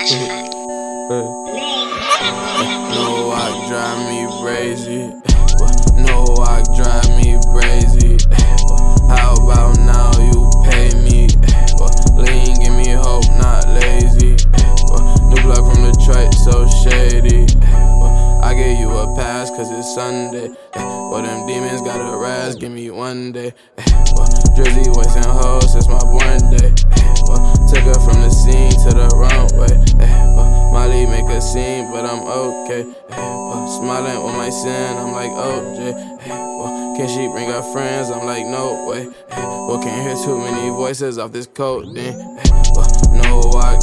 No walk drive me crazy. No walk drive me crazy. How about now you pay me? Lean, give me hope, not lazy. New block from Detroit, so shady. I gave you a pass cause it's Sunday. Them demons got a rise, give me one day. Drizzy wasting hoes since my born day. Took her from the scene to the runway. Molly make a scene, but I'm okay. Smiling with my sin, I'm like OJ. Can she bring her friends? I'm like, no way. Can't hear too many voices off this codeine. No, I